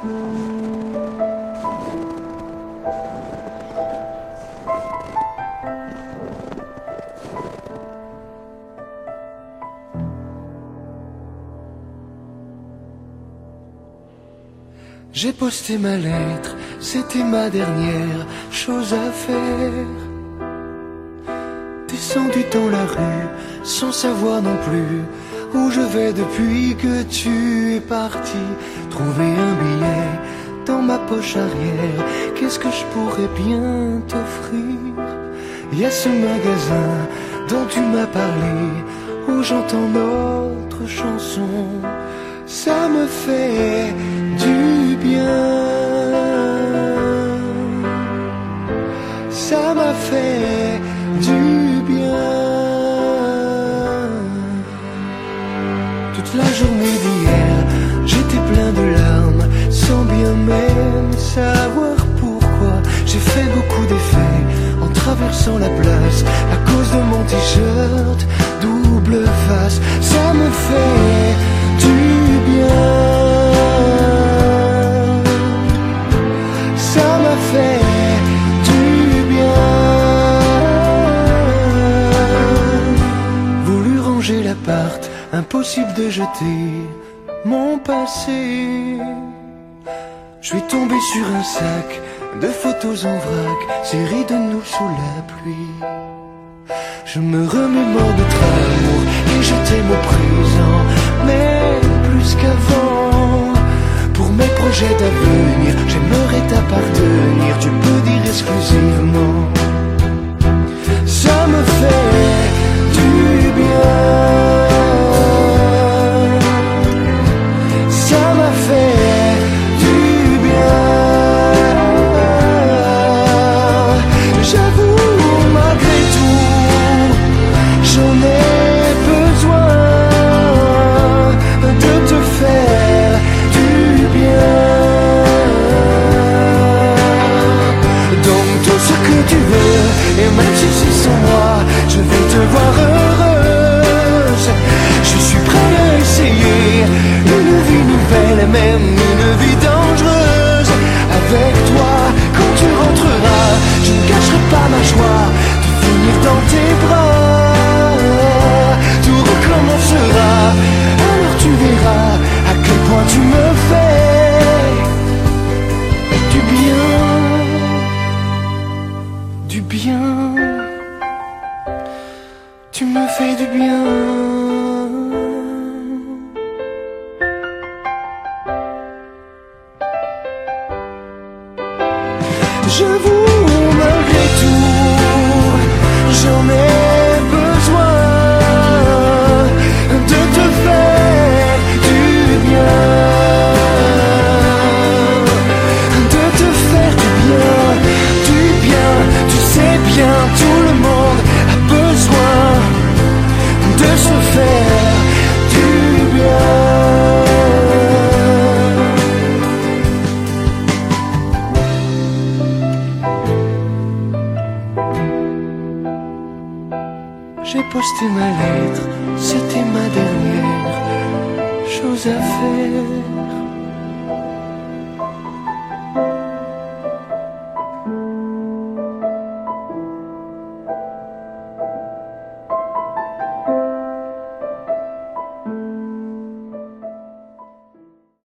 J'ai posté ma lettre, c'était ma dernière chose à faire. Descendu dans la rue, sans savoir non plus où je vais depuis que tu es parti. Trouver un billet dans ma poche arrière, qu'est-ce que je pourrais bien t'offrir? Il y a ce magasin dont tu m'as parlé, où j'entends notre chanson. Ça me fait du bien, ça m'a fait du bien. Toute la journée d'hier, j'étais plein de larmes, sans bien même savoir pourquoi. J'ai fait beaucoup d'effets en traversant la place, à cause de mon t-shirt double face. Ça me fait du bien, ça m'a fait du bien. Voulu ranger l'appart, impossible de jeter mon passé. Je suis tombé sur un sac de photos en vrac, série de nous sous la pluie. Je me remémore notre amour et je t'aime au présent, mais plus qu'avant. Pour mes projets d'avenir, j'aimerais t'appartenir, tu peux dire exclusivement. Ça me fait du bien, ça m'a fait du bien. J'avoue, malgré tout, j'en ai besoin de te faire du bien. Donne tout ce que tu veux, et même si c'est sans moi, je vais te voir heureuse. Je suis prêt à essayer une vie nouvelle, et même une vie dangereuse. Avec toi, quand tu rentreras, je ne cacherai pas ma joie de finir dans tes bras. Tout recommencera, alors tu verras à quel point tu me fais du bien, du bien. Tu me fais du bien. J'avoue, malgré tout, j'en ai besoin de te faire du bien, de te faire du bien, du bien. Tu sais bien, tout le monde a besoin de se faire du bien. J'ai posté ma lettre, c'était ma dernière chose à faire.